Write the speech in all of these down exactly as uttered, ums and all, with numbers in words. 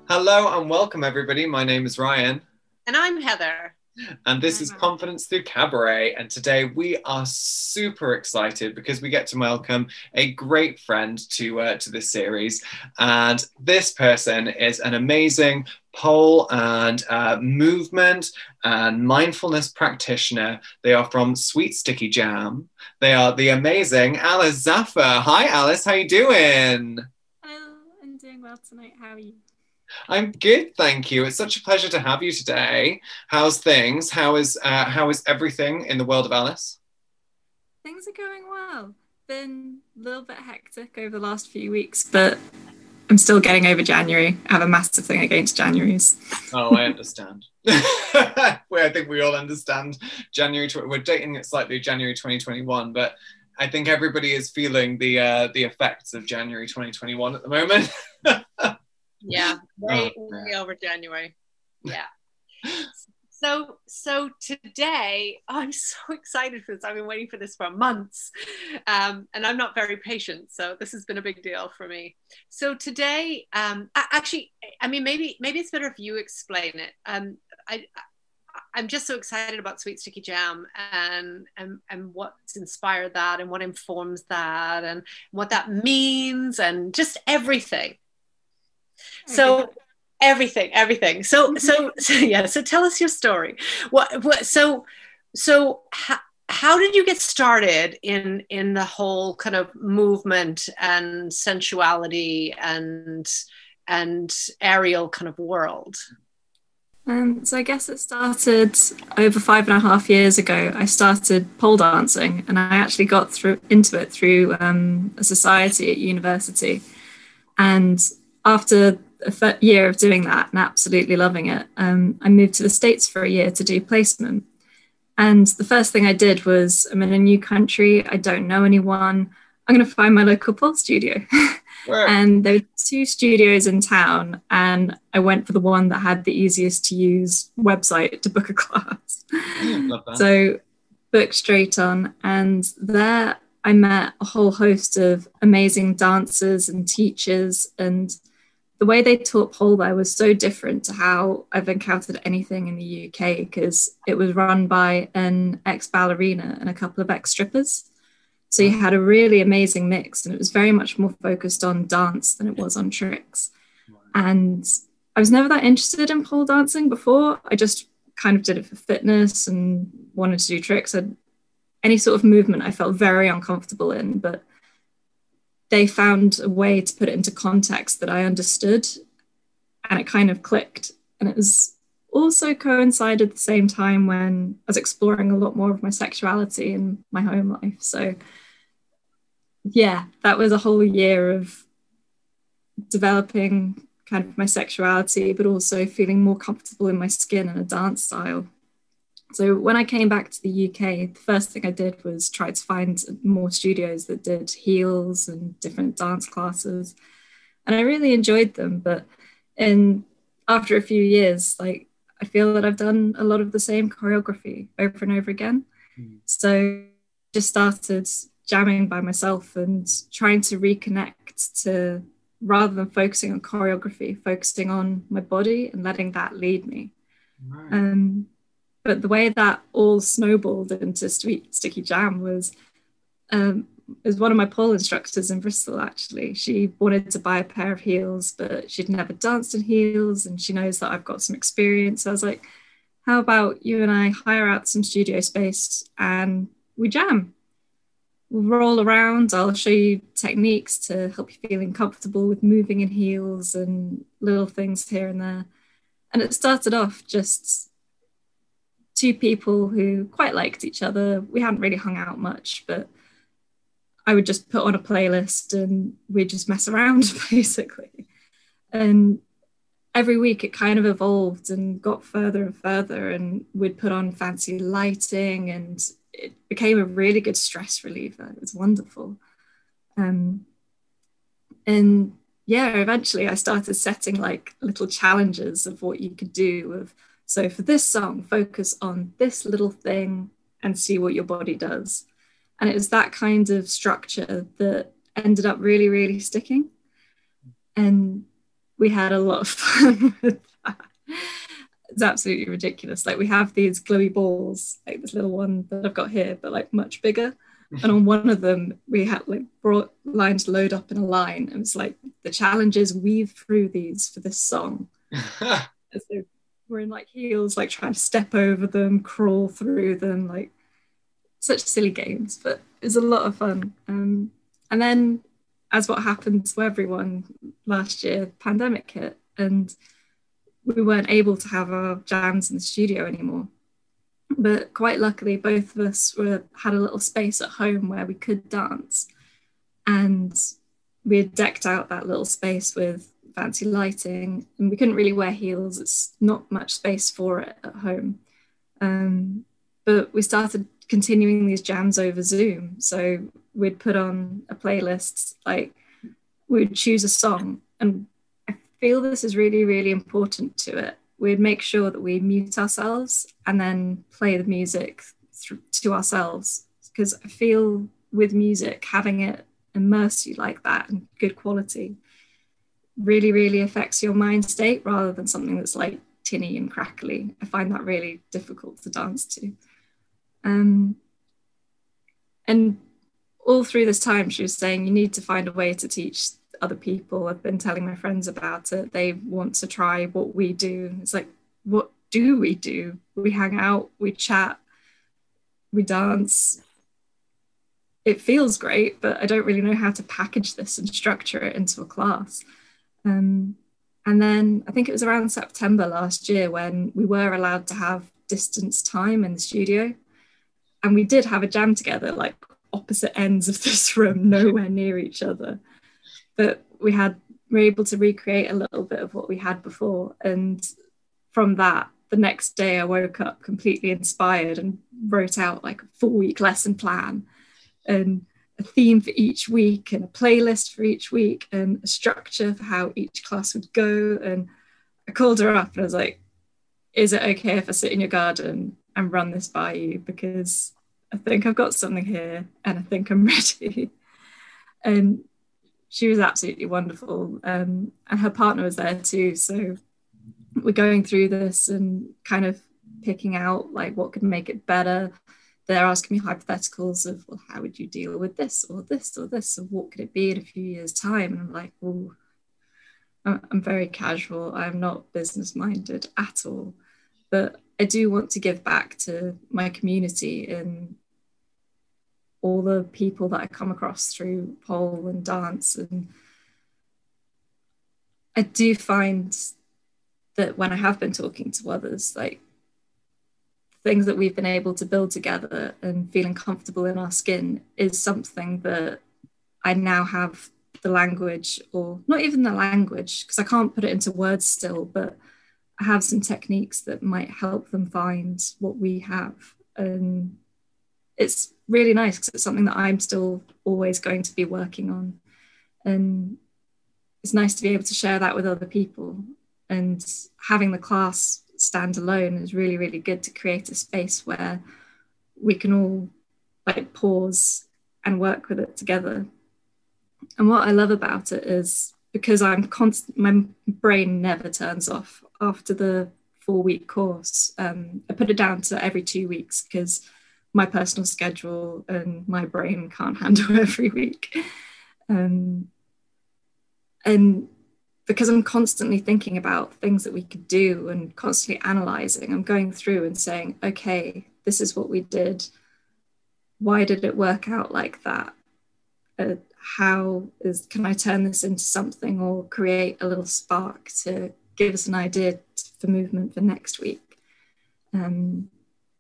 Hello and welcome, everybody. My name is Ryan. And I'm Heather. And this I'm is Confidence Through Cabaret. And today we are super excited because we get to welcome a great friend to, uh, to this series. And this person is an amazing pole and uh, movement and mindfulness practitioner. They are from Sweet Sticky Jam. They are the amazing Alice Zaffer. Hi, Alice. How you doing? Hello, I'm doing well tonight. How are you? I'm good, thank you. It's such a pleasure to have you today. How's things? How is uh, how is everything in the world of Alice? Things are going well. Been a little bit hectic over the last few weeks, but I'm still getting over January. I have a massive thing against Januaries. Oh, I understand. well, I think we all understand. January. We're dating it slightly January twenty twenty-one, but I think everybody is feeling the uh, the effects of January twenty twenty-one at the moment. Yeah, way, oh, way over January. Yeah. So, so today, oh, I'm so excited for this. I've been waiting for this for months, um, and I'm not very patient, so this has been a big deal for me. So today, um, I, actually, I mean, maybe maybe it's better if you explain it. Um, I, I'm just so excited about Sweet Sticky Jam and, and and what's inspired that and what informs that and what that means and just everything. So everything, everything. So, so, so, yeah. So, tell us your story. What, what? So, so, how, how did you get started in in the whole kind of movement and sensuality and and aerial kind of world? Um, so I guess it started over five and a half years ago. I started pole dancing, and I actually got through into it through um, a society at university, and after a year of doing that and absolutely loving it, um, I moved to the States for a year to do placement. And the first thing I did was, I'm in a new country, I don't know anyone, I'm going to find my local pole studio. And there were two studios in town, and I went for the one that had the easiest to use website to book a class. Love that. So booked straight on, and there I met a whole host of amazing dancers and teachers, and the way they taught pole there was so different to how I've encountered anything in the U K, because it was run by an ex-ballerina and a couple of ex-strippers. So you had a really amazing mix, and it was very much more focused on dance than it was on tricks. And I was never that interested in pole dancing before. I just kind of did it for fitness and wanted to do tricks. And any sort of movement I felt very uncomfortable in, but they found a way to put it into context that I understood, and it kind of clicked. And it was also coincided at the same time when I was exploring a lot more of my sexuality in my home life. So yeah, that was a whole year of developing kind of my sexuality, but also feeling more comfortable in my skin and a dance style. So when I came back to the U K, the first thing I did was try to find more studios that did heels and different dance classes. And I really enjoyed them. But in after a few years, like I feel that I've done a lot of the same choreography over and over again. Mm. So just started jamming by myself and trying to reconnect to, rather than focusing on choreography, focusing on my body and letting that lead me. Right. Um, But the way that all snowballed into Sweet Sticky Jam was, um, was one of my pole instructors in Bristol, actually. She wanted to buy a pair of heels, but she'd never danced in heels, and she knows that I've got some experience. So I was like, how about you and I hire out some studio space and we jam? We'll roll around. I'll show you techniques to help you feeling comfortable with moving in heels and little things here and there. And it started off just two people who quite liked each other. We hadn't really hung out much, but I would just put on a playlist and we'd just mess around, basically. And every week it kind of evolved and got further and further, and we'd put on fancy lighting, and it became a really good stress reliever. It was wonderful. Um, and yeah, eventually I started setting like little challenges of what you could do of, so for this song, focus on this little thing and see what your body does. And it was that kind of structure that ended up really, really sticking. And we had a lot of fun with that. It's absolutely ridiculous. Like we have these glowy balls, like this little one that I've got here, but like much bigger. And on one of them, we had like brought lines load up in a line. And it's like the challenge is weave through these for this song. So we're in like heels, like trying to step over them, crawl through them, like such silly games, but it was a lot of fun. Um, and then as what happened to everyone last year, pandemic hit, and we weren't able to have our jams in the studio anymore. But quite luckily, both of us were had a little space at home where we could dance. And we had decked out that little space with fancy lighting, and we couldn't really wear heels. It's not much space for it at home. Um, but we started continuing these jams over Zoom. So we'd put on a playlist, like we'd choose a song, and I feel this is really, really important to it. We'd make sure that we mute ourselves and then play the music th- to ourselves, because I feel with music, having it immerse you like that and good quality really, really affects your mind state rather than something that's like tinny and crackly. I find that really difficult to dance to. Um, and all through this time, she was saying, you need to find a way to teach other people. I've been telling my friends about it. They want to try what we do. It's like, what do we do? We hang out, we chat, we dance. It feels great, but I don't really know how to package this and structure it into a class. Um, and then I think it was around September last year when we were allowed to have distance time in the studio. And we did have a jam together, like opposite ends of this room, nowhere near each other. But we had we were able to recreate a little bit of what we had before. And from that, the next day I woke up completely inspired and wrote out like a four week lesson plan and a theme for each week and a playlist for each week and a structure for how each class would go. And I called her up and I was like, is it okay if I sit in your garden and run this by you? Because I think I've got something here and I think I'm ready. And she was absolutely wonderful. Um, and her partner was there too. So we're going through this and kind of picking out like what could make it better. They're asking me hypotheticals of, well, how would you deal with this or this or this? Or what could it be in a few years' time? And I'm like, well, I'm very casual. I'm not business minded at all. But I do want to give back to my community and all the people that I come across through pole and dance. And I do find that when I have been talking to others, like things that we've been able to build together and feeling comfortable in our skin is something that I now have the language, or not even the language, because I can't put it into words still, but I have some techniques that might help them find what we have. And it's really nice because it's something that I'm still always going to be working on. And it's nice to be able to share that with other people. And having the class stand alone is really, really good to create a space where we can all like pause and work with it together. And what I love about it is because I'm constant, my brain never turns off after the four week course. Um, I put it down to every two weeks because my personal schedule and my brain can't handle every week. Um, and because I'm constantly thinking about things that we could do and constantly analyzing, I'm going through and saying, okay, this is what we did. Why did it work out like that? Uh, how is, can I turn this into something or create a little spark to give us an idea for movement for next week? Um,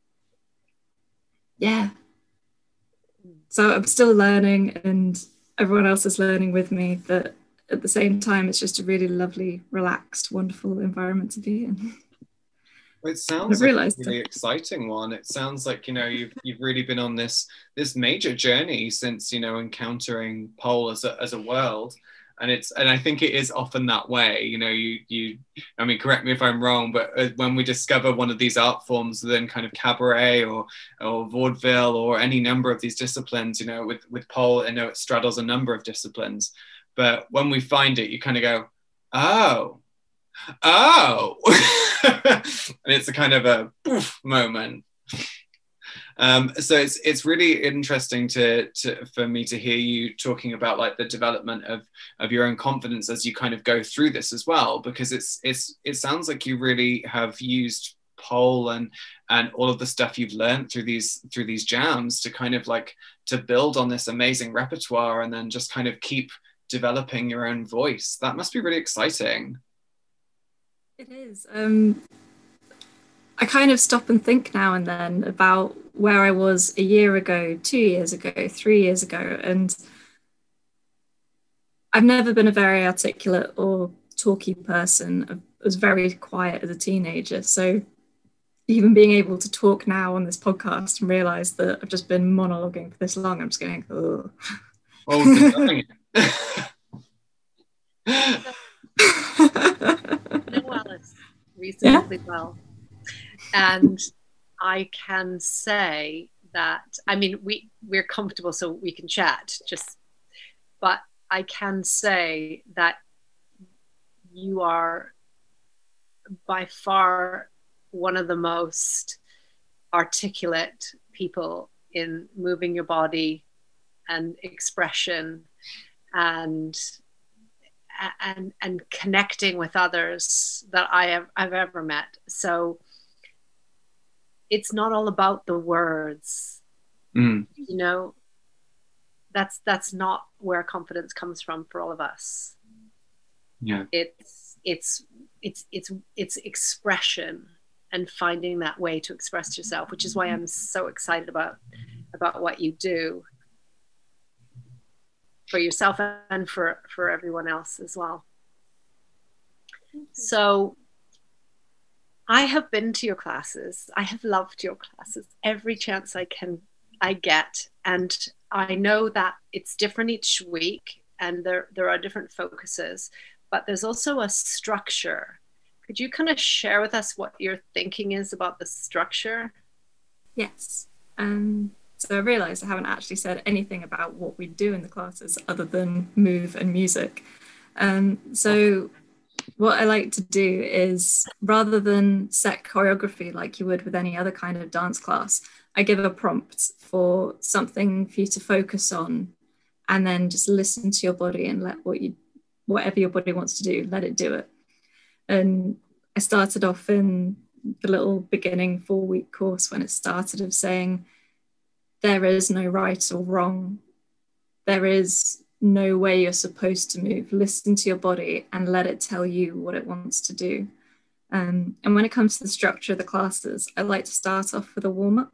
yeah. So I'm still learning and everyone else is learning with me, but at the same time, it's just a really lovely, relaxed, wonderful environment to be in. Well, it sounds like a really exciting one. It sounds like, you know, you've you've really been on this this major journey since, you know, encountering pole as a as a world. And it's and I think it is often that way. You know, you you I mean, correct me if I'm wrong, but when we discover one of these art forms, then kind of cabaret or or vaudeville or any number of these disciplines, you know, with with pole, I know it straddles a number of disciplines. But when we find it, you kind of go, Oh, oh, and it's a kind of a poof moment. Um, so it's it's really interesting to, to for me to hear you talking about like the development of of your own confidence as you kind of go through this as well, because it's it's it sounds like you really have used pole and and all of the stuff you've learned through these through these jams to kind of like to build on this amazing repertoire and then just kind of keep developing your own voice. That must be really exciting. It is. Um, I kind of stop and think now and then about where I was a year ago, two years ago, three years ago, and I've never been a very articulate or talky person. I was very quiet as a teenager, so even being able to talk now on this podcast and realize that I've just been monologuing for this long, I'm just going, oh. Oh, we've been doing it. No, Alice, reasonably yeah. well. And I can say that, I mean, we, we're comfortable so we can chat, just, but I can say that you are by far one of the most articulate people in moving your body and expression and and and connecting with others that I have I've ever met. So it's not all about the words, mm. you know. That's that's not where confidence comes from for all of us. Yeah, it's it's it's it's it's expression and finding that way to express yourself, which is why I'm so excited about about what you do for yourself and for for everyone else as well. So I have been to your classes. I have loved your classes every chance I can I get, and I know that it's different each week and there there are different focuses, but there's also a structure. Could you kind of share with us what your thinking is about the structure? Yes. Um, so I realised I haven't actually said anything about what we do in the classes other than move and music. Um, so what I like to do is, rather than set choreography like you would with any other kind of dance class, I give a prompt for something for you to focus on, and then just listen to your body and let what you, whatever your body wants to do, let it do it. And I started off in the little beginning four week course when it started of saying, there is no right or wrong. There is no way you're supposed to move. Listen to your body and let it tell you what it wants to do. Um, and when it comes to the structure of the classes, I like to start off with a warm-up.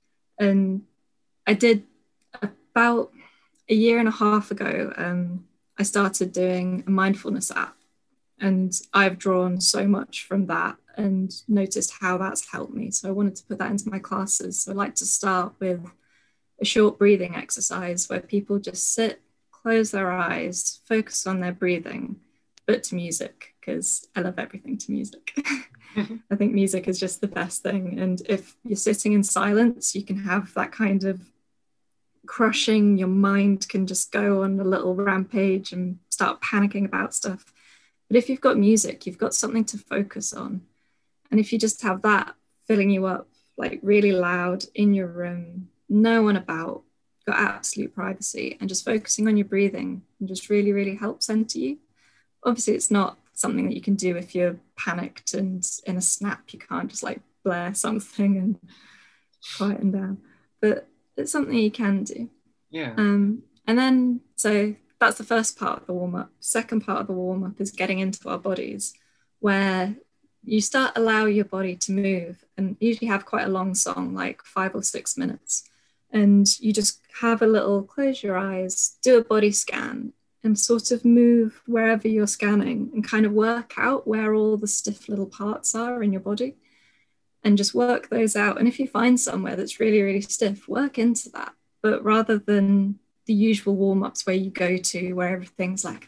And I did about a year and a half ago, um, I started doing a mindfulness app. And I've drawn so much from that and noticed how that's helped me. So I wanted to put that into my classes. So I like to start with a short breathing exercise where people just sit, close their eyes, focus on their breathing, but to music, because I love everything to music. I think music is just the best thing. And if you're sitting in silence, you can have that kind of crushing, your mind can just go on a little rampage and start panicking about stuff. But if you've got music, you've got something to focus on. And if you just have that filling you up, like really loud in your room, no one about, got absolute privacy, and just focusing on your breathing and just really, really help center you. Obviously, it's not something that you can do if you're panicked and in a snap. You can't just like blare something and quieten down. But it's something you can do. Yeah. Um, and then, so that's the first part of the warm-up. Second part of the warm-up is getting into our bodies, where you start allow your body to move, and usually have quite a long song, like five or six minutes. And you just have a little, close your eyes, do a body scan, and sort of move wherever you're scanning and kind of work out where all the stiff little parts are in your body and just work those out. And if you find somewhere that's really, really stiff, work into that. But rather than the usual warm-ups where you go to where everything's like,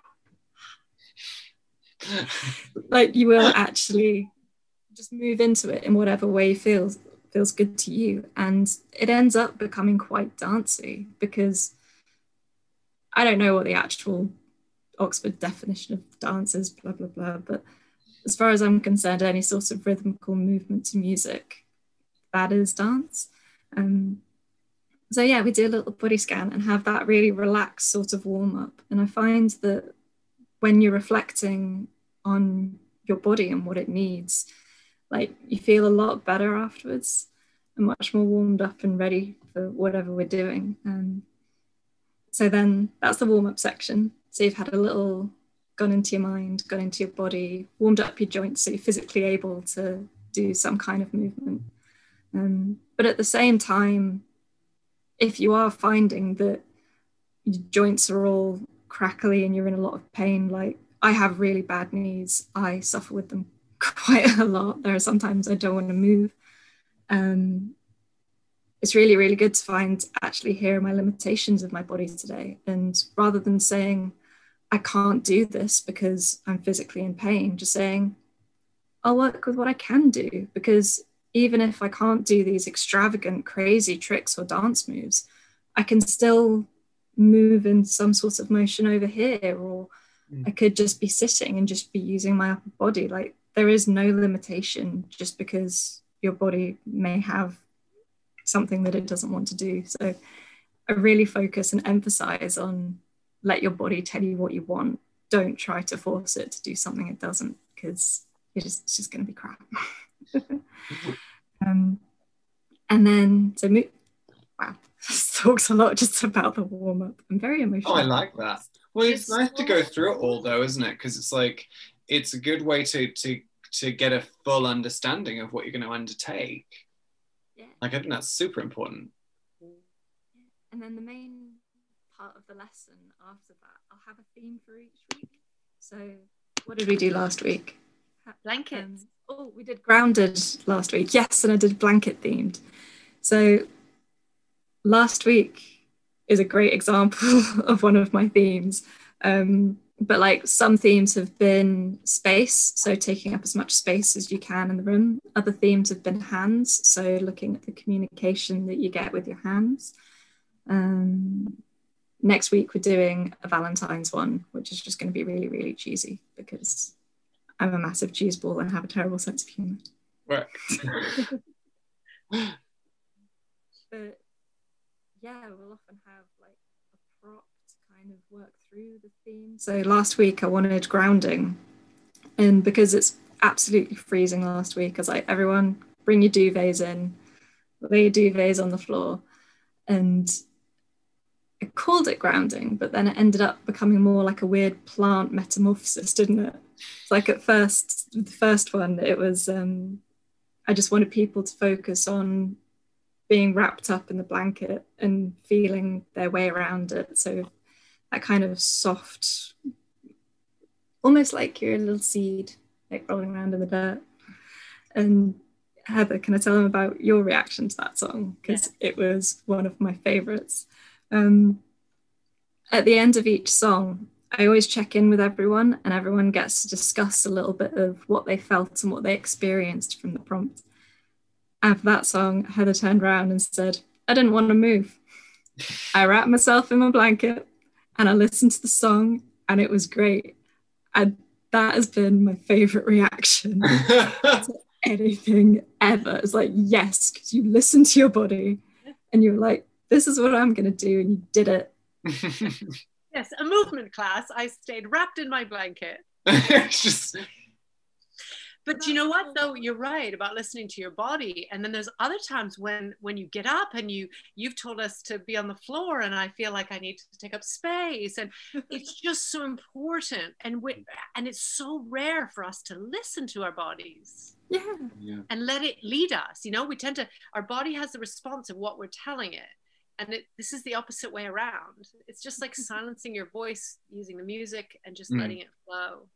like you will actually just move into it in whatever way feels feels good to you. And it ends up becoming quite dancey, because I don't know what the actual Oxford definition of dance is blah, blah, blah. But as far as I'm concerned, any sort of rhythmical movement to music, that is dance. Um, so yeah, we do a little body scan and have that really relaxed sort of warm up. And I find that when you're reflecting on your body and what it needs, like you feel a lot better afterwards and much more warmed up and ready for whatever we're doing. Um, so then that's the warm up section. So you've had a little gone into your mind, gone into your body, warmed up your joints so you're physically able to do some kind of movement. Um, but at the same time, if you are finding that your joints are all crackly and you're in a lot of pain, like I have really bad knees, I suffer with them quite a lot. There are sometimes I don't want to move. Um, it's really, really good to find actually here are my limitations of my body today. And rather than saying, I can't do this because I'm physically in pain, just saying, I'll work with what I can do, because even if I can't do these extravagant, crazy tricks or dance moves, I can still move in some sort of motion over here, or mm. I could just be sitting and just be using my upper body. Like there is no limitation just because your body may have something that it doesn't want to do. So I really focus and emphasize on let your body tell you what you want. Don't try to force it to do something it doesn't, because it's just, it's just going to be crap. um, and then, so mo- wow, this talks a lot just about the warm up. I'm very emotional. Oh, I like that. Well, it's nice to go through it all though, isn't it? Because it's like, it's a good way to, to, to get a full understanding of what you're going to undertake. Yeah. Like, I think that's super important. And then the main part of the lesson after that, I'll have a theme for each week. So what did we do last week? Blankets. Um, oh, we did grounded last week. Yes, and I did blanket themed. So last week is a great example of one of my themes. Um, but like some themes have been space, so taking up as much space as you can in the room. Other themes have been hands, so looking at the communication that you get with your hands. Um, next week we're doing a Valentine's one, which is just going to be really, really cheesy because I'm a massive cheese ball and have a terrible sense of humour. Right. But yeah, we'll often have like a prop to kind of work through the theme. So last week I wanted grounding, and because it's absolutely freezing last week, I was like, everyone bring your duvets in, lay your duvets on the floor. And I called it grounding, but then it ended up becoming more like a weird plant metamorphosis, didn't it? It's like at first, the first one, it was, um, I just wanted people to focus on being wrapped up in the blanket and feeling their way around it. So that kind of soft, almost like you're a little seed, like rolling around in the dirt. And Heather, can I tell them about your reaction to that song? Because yeah. It was one of my favorites. Um, at the end of each song, I always check in with everyone, and everyone gets to discuss a little bit of what they felt and what they experienced from the prompt. And for that song, Heather turned around and said, I didn't want to move. I wrapped myself in my blanket and I listened to the song, and it was great. And that has been my favorite reaction to anything ever. It's like, yes, because you listened to your body and you were like, this is what I'm going to do, and you did it. Yes, a movement class. I stayed wrapped in my blanket. It's just... But you know what, though, you're right about listening to your body. And then there's other times when when you get up and you you've told us to be on the floor, and I feel like I need to take up space, and it's just so important. And we and it's so rare for us to listen to our bodies. Yeah. yeah. And let it lead us. You know, we tend to, our body has the response of what we're telling it. And it, this is the opposite way around. It's just like silencing your voice using the music and just mm. letting it flow.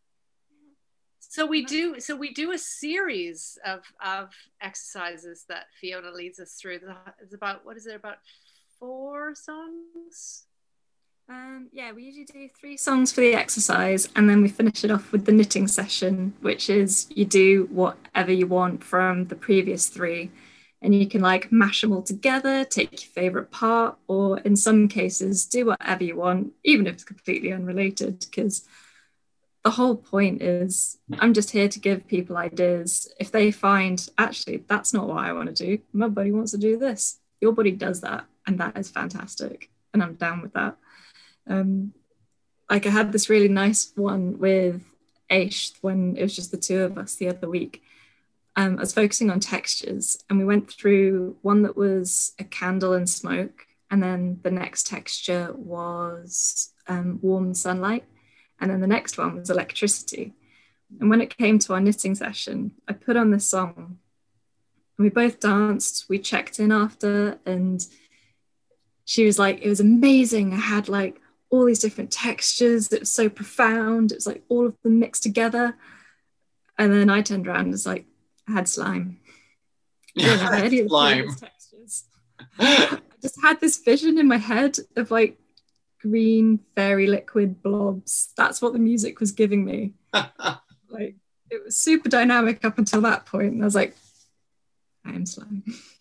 So we do. So we do a series of of exercises that Fiona leads us through. It's about, what is it? About four songs. Um, yeah, we usually do three songs for the exercise, and then we finish it off with the knitting session, which is you do whatever you want from the previous three. and you can like mash them all together, take your favorite part, or in some cases do whatever you want, even if it's completely unrelated, because the whole point is I'm just here to give people ideas. If they find, actually, that's not what I want to do, my body wants to do this, your body does that, and that is fantastic, and I'm down with that. Um, like I had this really nice one with Aish when it was just the two of us the other week. Um, I was focusing on textures, and we went through one that was a candle and smoke, and then the next texture was um, warm sunlight, and then the next one was electricity. And when it came to our knitting session, I put on this song, and we both danced, we checked in after, and she was like, it was amazing. I had like all these different textures. It was so profound. It was like all of them mixed together. And then I turned around and was like, I had slime. I didn't have any of those textures. I just had this vision in my head of like green fairy liquid blobs. That's what the music was giving me. Like it was super dynamic up until that point, and I was like, I am slime.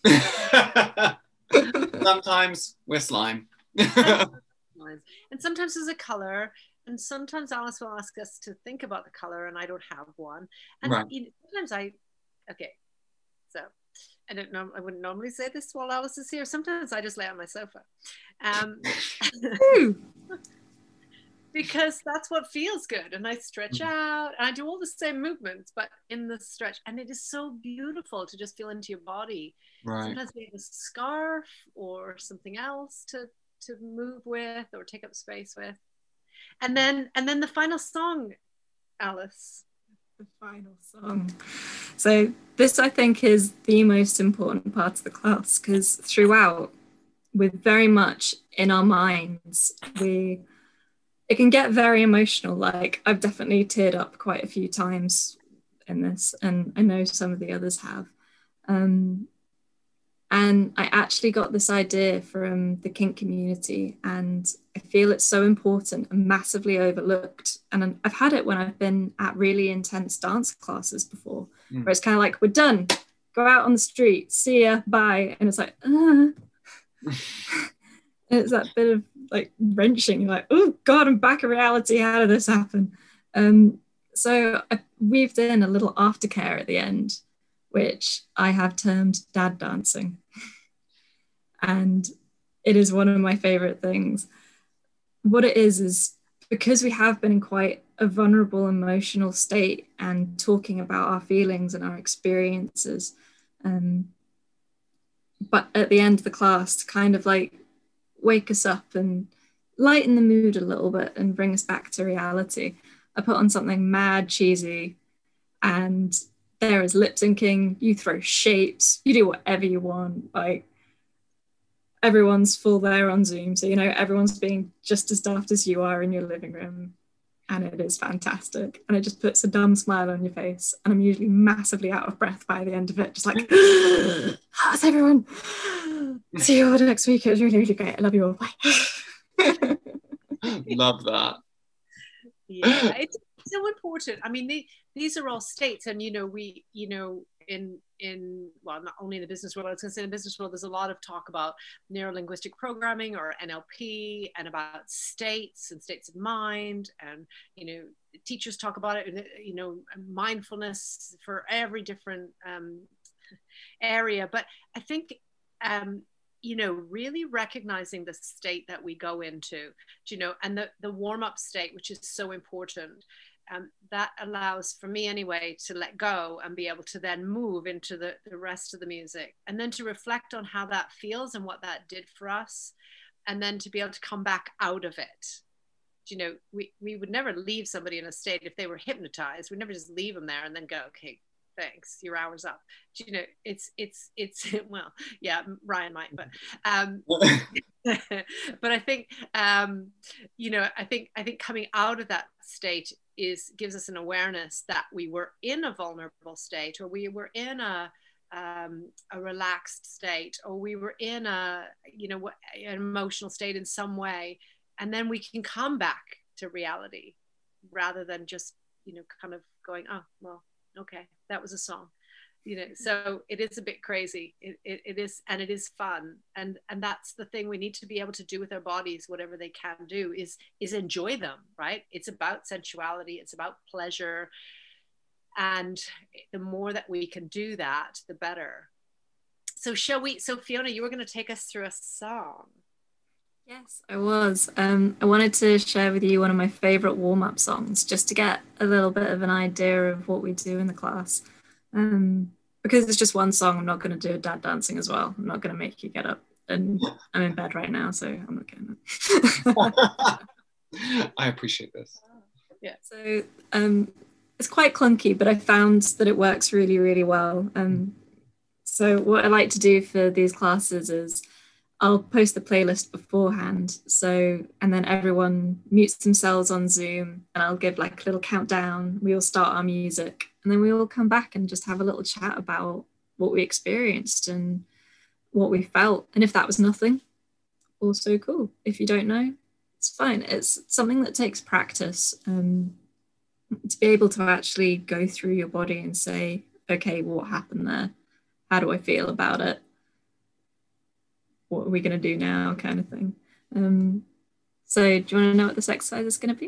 Sometimes we're slime. And sometimes there's a color, and sometimes Alice will ask us to think about the color, and I don't have one. And right. you know, sometimes I, okay, so I don't know, I wouldn't normally say this while Alice is here. Sometimes I just lay on my sofa. Um, because that's what feels good. And I stretch out, and I do all the same movements, but in the stretch. And it is so beautiful to just feel into your body. Right. Sometimes we have a scarf or something else to, to move with or take up space with. And then, and then the final song, Alice. The final song. So this, I think, is the most important part of the class, because throughout, we're very much in our minds. We, it can get very emotional. Like I've definitely teared up quite a few times in this, and I know some of the others have. Um, and I actually got this idea from the kink community, and I feel it's so important and massively overlooked. And I've had it when I've been at really intense dance classes before, mm. where it's kind of like, we're done, go out on the street, see ya, bye. And it's like, uh. It's that bit of like wrenching. You're like, oh God, I'm back in reality. How did this happen? Um, so I weaved in a little aftercare at the end, which I have termed dad dancing. And it is one of my favorite things. What it is, is because we have been in quite a vulnerable emotional state and talking about our feelings and our experiences. Um, but at the end of the class, to kind of like wake us up and lighten the mood a little bit and bring us back to reality, I put on something mad cheesy, and there is lip syncing, you throw shapes, you do whatever you want. Like everyone's full there on Zoom, so you know everyone's being just as daft as you are in your living room, and it is fantastic. And it just puts a dumb smile on your face, and I'm usually massively out of breath by the end of it, just like, how's everyone? See you all next week. It was really, really great. I love you all. Bye. Love that. Yeah, it's so important. I mean, they, these are all states, and you know, we, you know, in in well, not only in the business world, I was going to say in the business world, there's a lot of talk about neuro-linguistic programming or N L P, and about states and states of mind, and you know, teachers talk about it. You know, mindfulness for every different um, area. But I think. Um, you know, really recognizing the state that we go into, you know, and the, the warm-up state, which is so important. Um, that allows, for me anyway, to let go and be able to then move into the, the rest of the music, and then to reflect on how that feels and what that did for us, and then to be able to come back out of it. You know, we, we would never leave somebody in a state if they were hypnotized. We'd never just leave them there and then go, okay, thanks, your hour's up. You know, it's it's it's well, yeah, Ryan might, but um but I think um you know, I think I think coming out of that state is gives us an awareness that we were in a vulnerable state, or we were in a um a relaxed state, or we were in a, you know, an emotional state in some way, and then we can come back to reality rather than just, you know, kind of going, oh well, okay, that was a song. you know, so it is a bit crazy. It, it, it is, and it is fun. And, and that's the thing we need to be able to do with our bodies, whatever they can do is, is enjoy them, right? It's about sensuality. It's about pleasure. And the more that we can do that, the better. So shall we, so Fiona, you were going to take us through a song. Yes, I was. Um, I wanted to share with you one of my favorite warm-up songs, just to get a little bit of an idea of what we do in the class. Um, because it's just one song, I'm not going to do dad dancing as well. I'm not going to make you get up. And I'm in bed right now, so I'm not going to. I appreciate this. Yeah. So um, it's quite clunky, but I found that it works really, really well. Um, so what I like to do for these classes is I'll post the playlist beforehand. So, and then everyone mutes themselves on Zoom and I'll give like a little countdown. We all start our music and then we all come back and just have a little chat about what we experienced and what we felt. And if that was nothing, also cool. If you don't know, it's fine. It's something that takes practice um, to be able to actually go through your body and say, okay, what happened there? How do I feel about it? What are we going to do now, kind of thing. Um, so do you want to know what this exercise is going to be?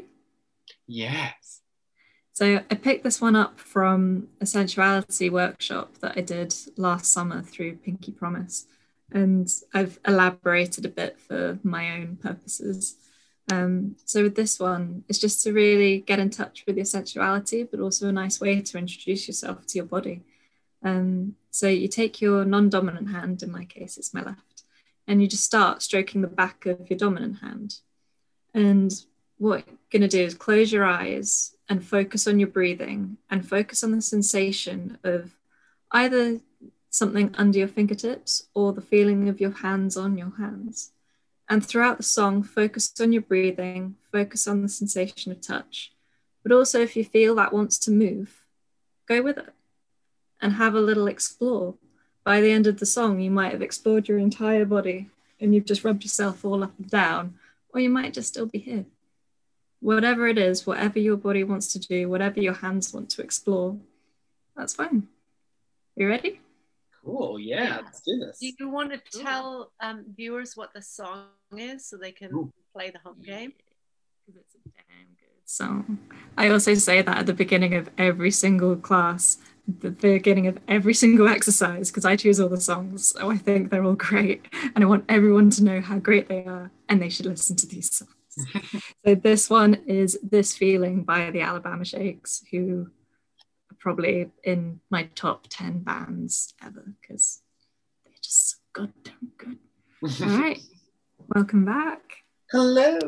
Yes. So I picked this one up from a sensuality workshop that I did last summer through Pinky Promise. And I've elaborated a bit for my own purposes. Um, so with this one, it's just to really get in touch with your sensuality, but also a nice way to introduce yourself to your body. Um, so you take your non-dominant hand, in my case, it's my left, and you just start stroking the back of your dominant hand. And what you're going to do is close your eyes and focus on your breathing and focus on the sensation of either something under your fingertips or the feeling of your hands on your hands. And throughout the song, focus on your breathing, focus on the sensation of touch. But also if you feel that wants to move, go with it and have a little explore. By the end of the song, you might have explored your entire body and you've just rubbed yourself all up and down, or you might just still be here. Whatever it is, whatever your body wants to do, whatever your hands want to explore, that's fine. You ready? Cool, yeah, let's do this. Do you want to tell um, viewers what the song is so they can Ooh. play the home game? Because it's a damn good song. I also say that at the beginning of every single class, the beginning of every single exercise, because I choose all the songs, so I think they're all great and I want everyone to know how great they are and they should listen to these songs. So this one is This Feeling by the Alabama Shakes, who are probably in my top ten bands ever because they're just so goddamn good. All right, welcome back. Hello.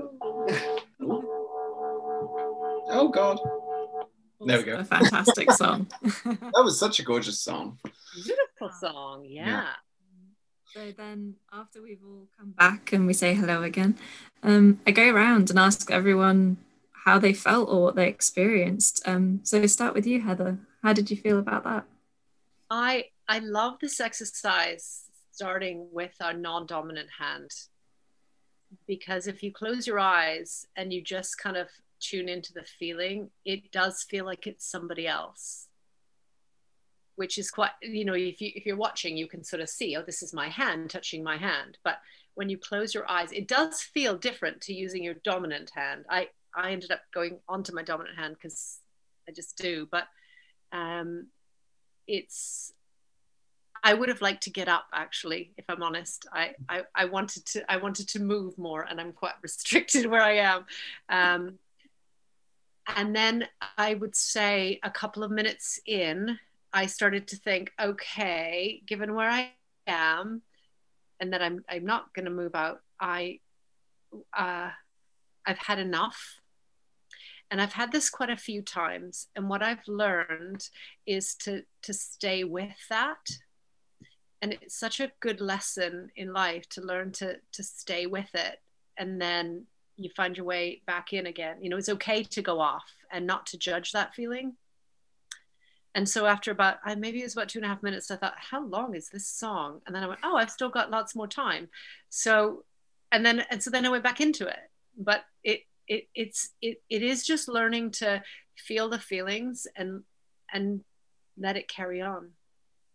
Oh God. There we go. A fantastic song. That was such a gorgeous song. Beautiful song, yeah. yeah. So then after we've all come back and we say hello again, um, I go around and ask everyone how they felt or what they experienced. Um, so start with you, Heather. How did you feel about that? I, I love this exercise starting with our non-dominant hand, because if you close your eyes and you just kind of tune into the feeling, it does feel like it's somebody else, which is quite, you know, if you if you're watching, you can sort of see, oh, this is my hand touching my hand. But when you close your eyes, it does feel different to using your dominant hand. I I ended up going onto my dominant hand because I just do, but um, it's. I would have liked to get up, actually, if I'm honest. I, I I wanted to I wanted to move more, and I'm quite restricted where I am. Um, And then I would say a couple of minutes in, I started to think, okay, given where I am and that I'm I'm not going to move out, I, uh, I've had enough. And I've had this quite a few times. And what I've learned is to, to stay with that. And it's such a good lesson in life to learn to, to stay with it. And then you find your way back in again. You know, it's okay to go off and not to judge that feeling. And so after about, maybe it was about two and a half minutes, I thought, how long is this song? And then I went, oh, I've still got lots more time. So, and then, and so then I went back into it. But it, it, it's, it, it is just learning to feel the feelings and, and let it carry on.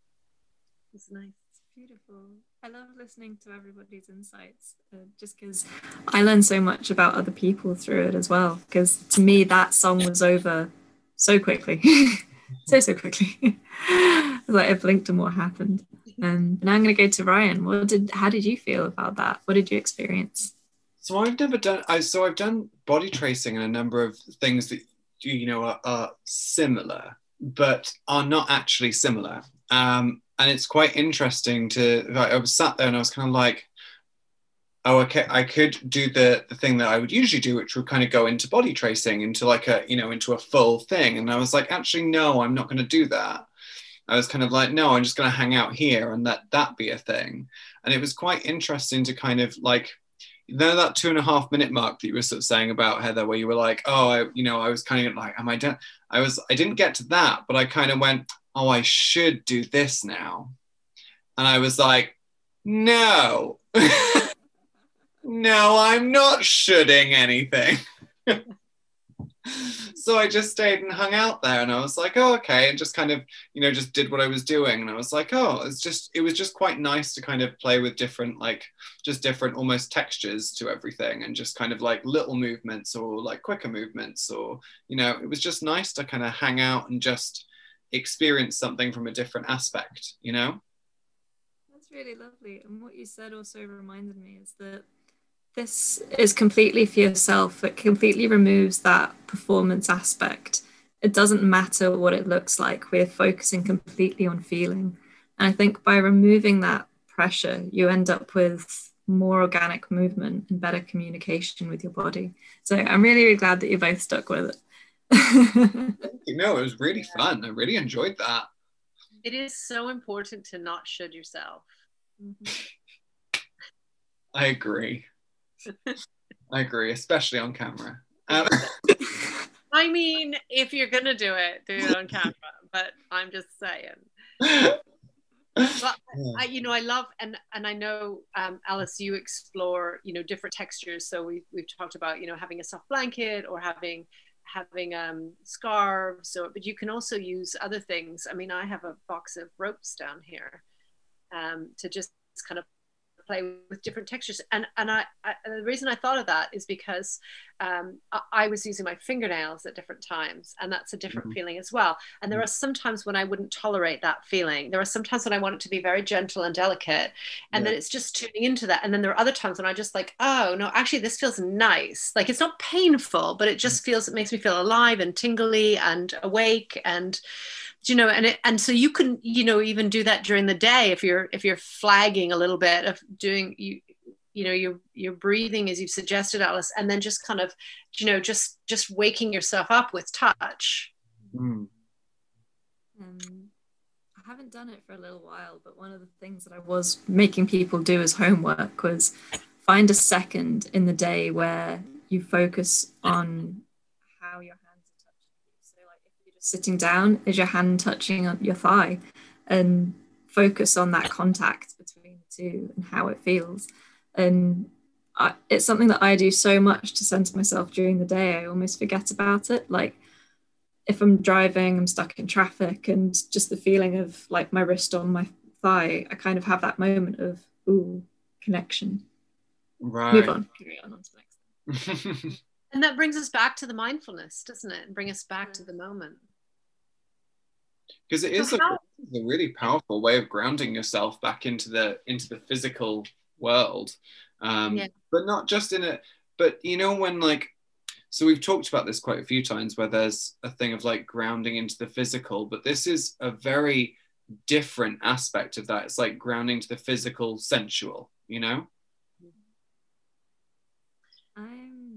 It's nice. It's beautiful. I love listening to everybody's insights, uh, just because I learned so much about other people through it as well. Because to me, that song was over so quickly, so so quickly. Like I blinked and what happened. Um, now I'm going to go to Ryan. What did? How did you feel about that? What did you experience? So I've never done. I so I've done body tracing and a number of things that you know are, are similar, but are not actually similar. Um, and it's quite interesting to. Like, I was sat there and I was kind of like, oh, okay, I could do the the thing that I would usually do, which would kind of go into body tracing, into like a you know into a full thing. And I was like, actually, no, I'm not going to do that. I was kind of like, no, I'm just going to hang out here and let that be a thing. And it was quite interesting to kind of like, you know, that two and a half minute mark that you were sort of saying about, Heather, where you were like, oh, I, you know, I was kind of like, am I done? I was, I didn't get to that, but I kind of went, oh, I should do this now. And I was like, no, no, I'm not shoulding anything. So I just stayed and hung out there and I was like, oh, okay. And just kind of, you know, just did what I was doing. And I was like, oh, it's just, it was just quite nice to kind of play with different, like just different almost textures to everything and just kind of like little movements or like quicker movements or, you know, it was just nice to kind of hang out and just experience something from a different aspect, you know? That's really lovely. And what you said also reminded me is that this is completely for yourself. It completely removes that performance aspect. It doesn't matter what it looks like. We're focusing completely on feeling. And I think by removing that pressure, you end up with more organic movement and better communication with your body. So I'm really, really glad that you both stuck with it. You know, it was really fun. I really enjoyed that. It is so important to not should yourself. Mm-hmm. I agree. I agree, especially on camera. Um, I mean, if you're gonna do it, do it on camera. But I'm just saying. But I, you know, I love and and I know, um, Alice, you explore, you know, different textures. So we we've talked about, you know, having a soft blanket or having having um, scarves. Or but you can also use other things. I mean, I have a box of ropes down here, um, to just kind of play with different textures. And and I, I the reason I thought of that is because um, I, I was using my fingernails at different times, and that's a different mm-hmm. feeling as well. And there are some times when I wouldn't tolerate that feeling. There are some times when I want it to be very gentle and delicate, and yeah. then it's just tuning into that. And then there are other times when I just like, oh no, actually this feels nice. Like it's not painful, but it just feels, it makes me feel alive and tingly and awake and, you know, and it, and so you can, you know, even do that during the day if you're if you're flagging a little bit of doing you you know your your breathing as you've suggested, Alice, and then just kind of, you know, just just waking yourself up with touch. Mm. Um, I haven't done it for a little while, but one of the things that I was making people do as homework was find a second in the day where you focus on how your sitting down, is your hand touching on your thigh, and focus on that contact between the two and how it feels. And I, it's something that I do so much to center myself during the day. I almost forget about it. Like if I'm driving, I'm stuck in traffic, and just the feeling of like my wrist on my thigh, I kind of have that moment of ooh, connection. Right. Move on. Carry on, on to the next thing. And that brings us back to the mindfulness, doesn't it? And bring us back to the moment. Because it is so a, a really powerful way of grounding yourself back into the into the physical world, um, yeah. But not just in it. But you know when like, so we've talked about this quite a few times, where there's a thing of like grounding into the physical, but this is a very different aspect of that. It's like grounding to the physical, sensual. You know. I'm.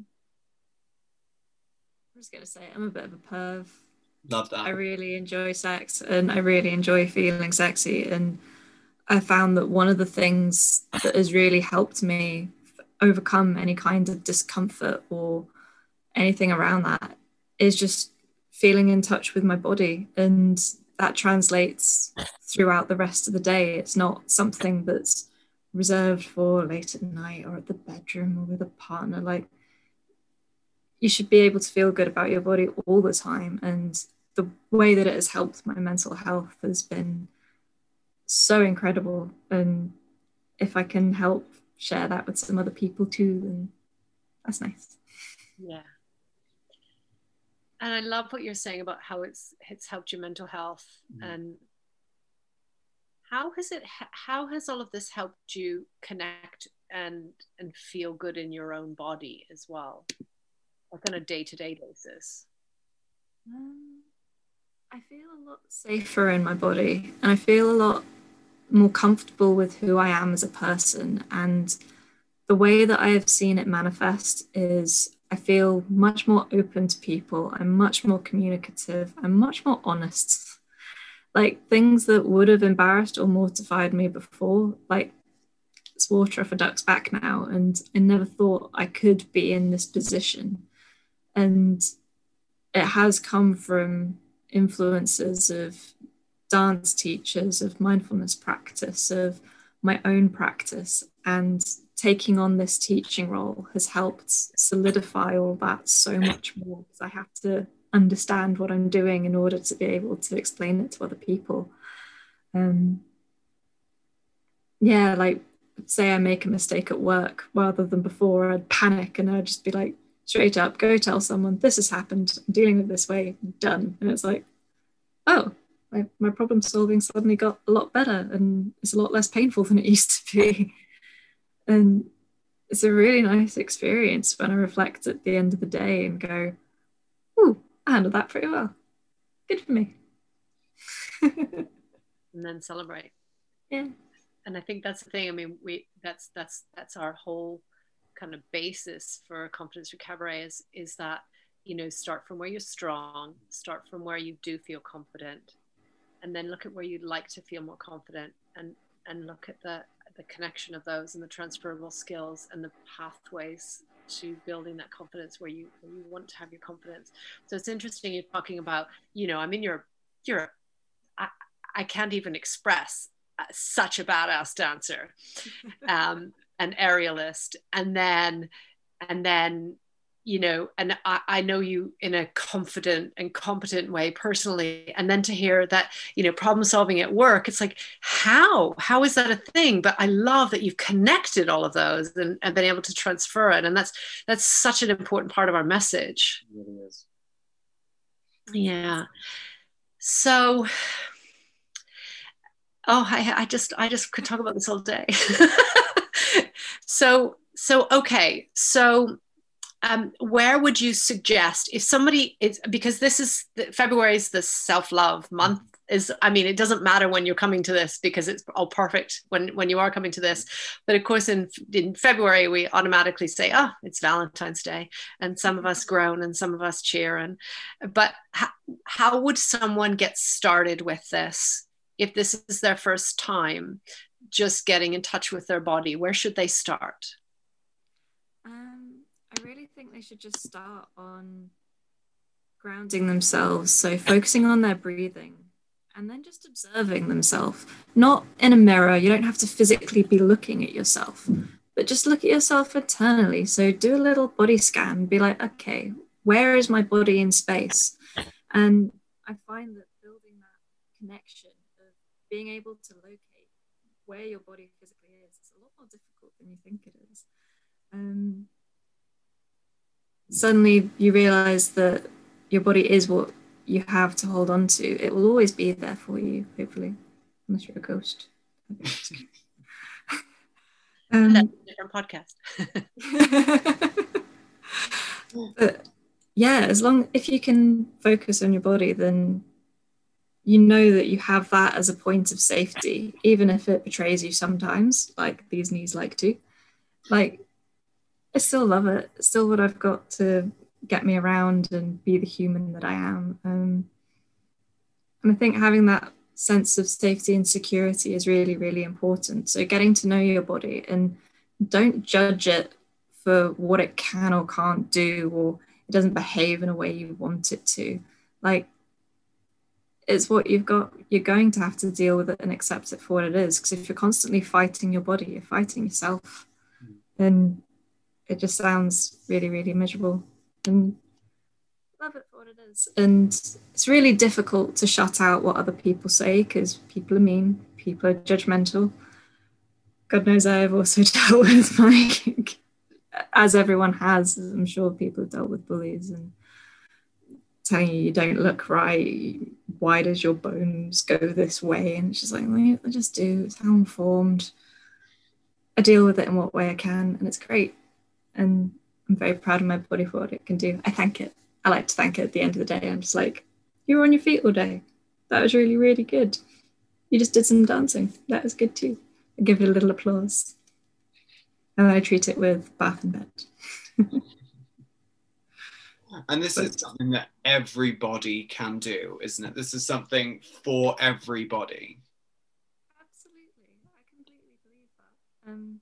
I was gonna say I'm a bit of a perv. Love that. I really enjoy sex and I really enjoy feeling sexy. And I found that one of the things that has really helped me overcome any kind of discomfort or anything around that is just feeling in touch with my body. And that translates throughout the rest of the day. It's not something that's reserved for late at night or at the bedroom or with a partner. Like, you should be able to feel good about your body all the time. And the way that it has helped my mental health has been so incredible. And if I can help share that with some other people too, then that's nice. Yeah. And I love what you're saying about how it's it's helped your mental health. Mm. And how has it how has all of this helped you connect and and feel good in your own body as well, like on a day-to-day basis? Um, I feel a lot safer in my body, and I feel a lot more comfortable with who I am as a person. And the way that I have seen it manifest is I feel much more open to people. I'm much more communicative. I'm much more honest. Like things that would have embarrassed or mortified me before, like it's water off a duck's back now. And I never thought I could be in this position. And it has come from influences of dance teachers, of mindfulness practice, of my own practice. And taking on this teaching role has helped solidify all that so much more, because I have to understand what I'm doing in order to be able to explain it to other people. Um, yeah, like say I make a mistake at work, rather than before I'd panic and I'd just be like, straight up, go tell someone, this has happened, I'm dealing with this way, I'm done. And it's like, oh, my, my problem solving suddenly got a lot better and it's a lot less painful than it used to be. And it's a really nice experience when I reflect at the end of the day and go, ooh, I handled that pretty well. Good for me. And then celebrate. Yeah. And I think that's the thing. I mean, we that's that's that's our whole kind of basis for Confidence Through Cabaret is is that, you know, start from where you're strong, start from where you do feel confident, and then look at where you'd like to feel more confident, and and look at the the connection of those and the transferable skills and the pathways to building that confidence where you where you want to have your confidence. So it's interesting you're talking about, you know, I mean, you're you're I, I can't even express uh, such a badass dancer, um, an aerialist, and then and then you know, and I, I know you in a confident and competent way personally, and then to hear that, you know, problem solving at work, it's like, how how is that a thing? But I love that you've connected all of those and, and been able to transfer it, and that's that's such an important part of our message. It really is. Yeah. So oh I, I just I just could talk about this all day. so so okay so Um, where would you suggest if somebody is, because this is February is the self-love month, is I mean, it doesn't matter when you're coming to this because it's all perfect when when you are coming to this, but of course in in February we automatically say, oh, it's Valentine's Day, and some of us groan and some of us cheer. And but how, how would someone get started with this if this is their first time just getting in touch with their body? Where should they start? Um, I really think they should just start on grounding themselves. So focusing on their breathing and then just observing themselves, not in a mirror. You don't have to physically be looking at yourself, but just look at yourself internally. So do a little body scan, be like, okay, where is my body in space? And I find that building that connection of being able to locate where your body physically is, is a lot more difficult than you think it is. Um, suddenly you realize that your body is what you have to hold on to. It will always be there for you, hopefully, unless you're a ghost. um, That's a different podcast. But yeah, as long if you can focus on your body, then you know that you have that as a point of safety, even if it betrays you sometimes, like these knees like to. Like, I still love it. It's still what I've got to get me around and be the human that I am. Um, and I think having that sense of safety and security is really, really important. So getting to know your body and don't judge it for what it can or can't do, or it doesn't behave in a way you want it to. Like, it's what you've got. You're going to have to deal with it and accept it for what it is. Because if you're constantly fighting your body, you're fighting yourself. Then it just sounds really, really miserable. And love it for what it is. And it's really difficult to shut out what other people say because people are mean, people are judgmental. God knows I've also dealt with my, as everyone has, I'm sure people have dealt with bullies and telling you you don't look right, why does your bones go this way? And it's just like, well, I just do, it's how I'm formed. I deal with it in what way I can, and it's great. And I'm very proud of my body for what it can do. I thank it. I like to thank it at the end of the day. I'm just like, you were on your feet all day. That was really, really good. You just did some dancing. That was good too. I give it a little applause. And I treat it with bath and bed. And this is something that everybody can do, isn't it? This is something for everybody. Absolutely. I completely believe that. Um,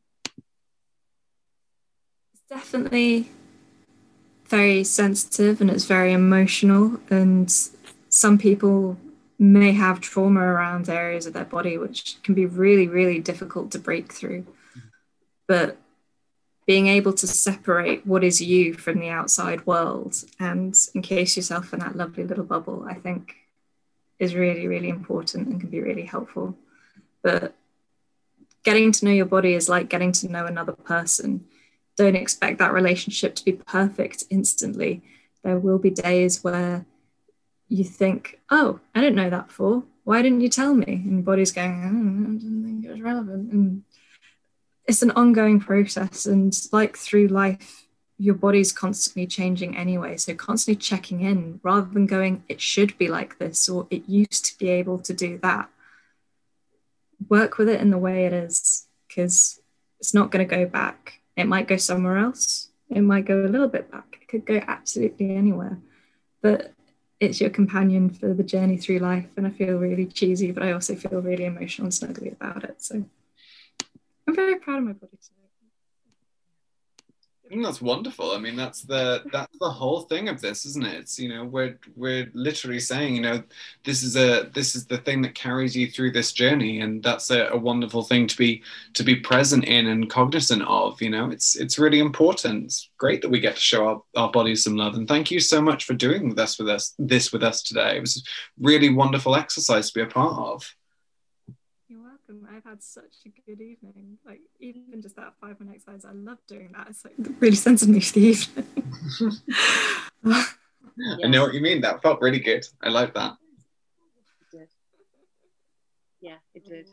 it's definitely very sensitive and it's very emotional. And some people may have trauma around areas of their body, which can be really, really difficult to break through. But being able to separate what is you from the outside world and encase yourself in that lovely little bubble, I think is really, really important and can be really helpful. But getting to know your body is like getting to know another person. Don't expect that relationship to be perfect instantly. There will be days where you think, oh, I didn't know that before. Why didn't you tell me? And your body's going, oh, I didn't think it was relevant. And it's an ongoing process, and like through life, your body's constantly changing anyway. So constantly checking in rather than going, it should be like this, or it used to be able to do that. Work with it in the way it is, because it's not going to go back. It might go somewhere else. It might go a little bit back. It could go absolutely anywhere. But it's your companion for the journey through life. And I feel really cheesy, but I also feel really emotional and snuggly about it. So I'm very proud of my body today. I think that's wonderful. I mean, that's the that's the whole thing of this, isn't it? It's, you know, we're we're literally saying, you know, this is a this is the thing that carries you through this journey, and that's a, a wonderful thing to be to be present in and cognizant of. You know, it's it's really important. It's great that we get to show our, our bodies some love, and thank you so much for doing this with us this with us today. It was a really wonderful exercise to be a part of. I've had such a good evening. Like, even just that five minute exercise, I love doing that. It's like really centered me for the evening. Yeah. I know what you mean. That felt really good. I like that. It did. Yeah, it did.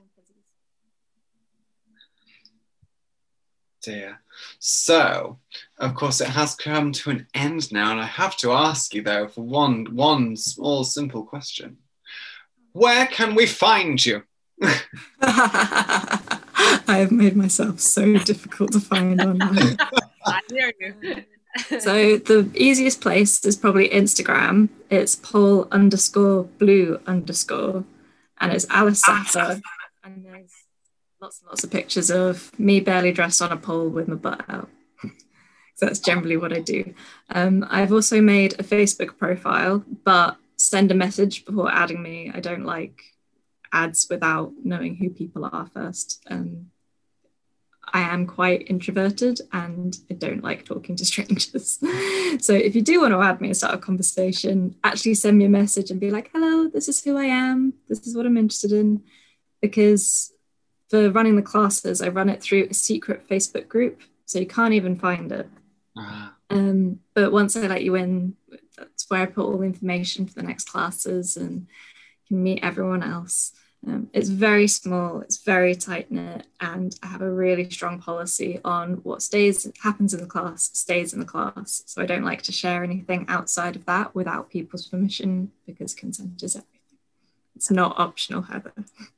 Dear. So, of course, it has come to an end now, and I have to ask you though for one one small simple question. Where can we find you? I have made myself so difficult to find online. I hear you. So the easiest place is probably Instagram. It's Paul underscore blue underscore, and it's Alice Saffer. And there's lots and lots of pictures of me barely dressed on a pole with my butt out. So that's generally what I do. Um, I've also made a Facebook profile, but send a message before adding me. I don't like ads without knowing who people are first. Um, I am quite introverted and I don't like talking to strangers. So if you do want to add me and start a conversation, actually send me a message and be like, hello, this is who I am. This is what I'm interested in. Because for running the classes, I run it through a secret Facebook group. So you can't even find it. Uh-huh. Um, but once I let you in, that's where I put all the information for the next classes and you can meet everyone else. Um, it's very small, it's very tight-knit, and I have a really strong policy on what stays, happens in the class, stays in the class. So I don't like to share anything outside of that without people's permission, because consent is everything. It's not optional, Heather.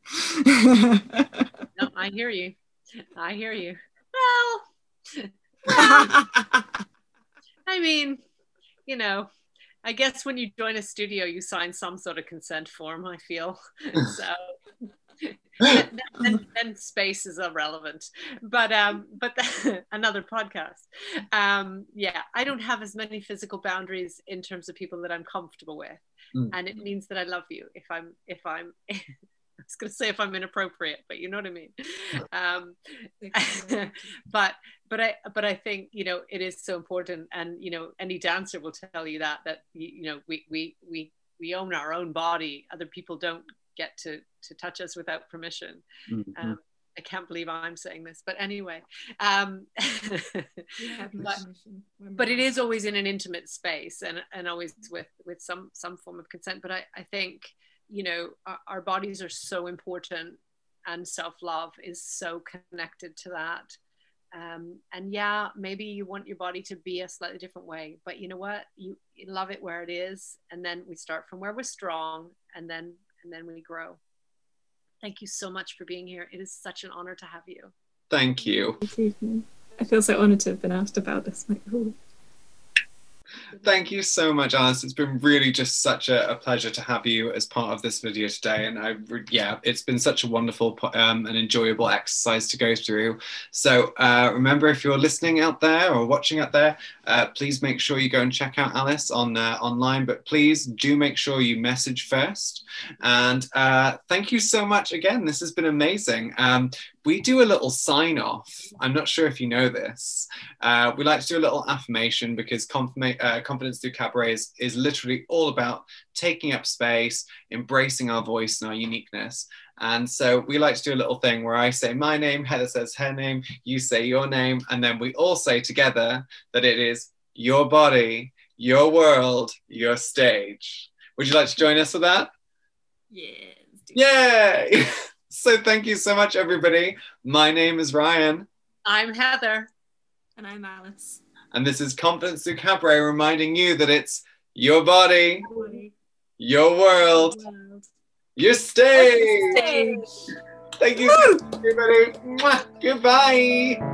No, I hear you. I hear you. Well, well I mean, you know, I guess when you join a studio, you sign some sort of consent form, I feel. So then, then, then space is irrelevant. But um, but the, another podcast. Um, yeah, I don't have as many physical boundaries in terms of people that I'm comfortable with. Mm. And it means that I love you if I'm if I'm I was going to say if I'm inappropriate, but you know what I mean. Um, but but I but I think, you know, it is so important, and you know, any dancer will tell you that that you know we we we we own our own body. Other people don't get to to touch us without permission. Mm-hmm. Um, I can't believe I'm saying this, but anyway, um, but, but it is always in an intimate space, and and always with with some some form of consent. But I I think, you know, our, our bodies are so important, and self-love is so connected to that. Um, and yeah, maybe you want your body to be a slightly different way, but you know what, you, you love it where it is, and then we start from where we're strong, and then and then we grow. Thank you so much for being here. It is such an honor to have you. Thank you. I feel so honored to have been asked about this. Like, thank you so much, Alice. It's been really just such a, a pleasure to have you as part of this video today. And I, yeah, it's been such a wonderful um, and enjoyable exercise to go through. So uh, remember, if you're listening out there or watching out there, uh, please make sure you go and check out Alice on uh, online, but please do make sure you message first. And uh, thank you so much again. This has been amazing. Um, we do a little sign off. I'm not sure if you know this. Uh, we like to do a little affirmation, because confirma- uh, Confidence Through Cabaret is, is literally all about taking up space, embracing our voice and our uniqueness. And so we like to do a little thing where I say my name, Heather says her name, you say your name, and then we all say together that it is your body, your world, your stage. Would you like to join us for that? Yeah. Yay! So thank you so much, everybody. My name is Ryan. I'm Heather. And I'm Alice. And this is Confidence Through Cabaret, reminding you that it's your body, your, body, your world, world, your stage. stage. Thank you, so much, everybody. Mwah. Goodbye.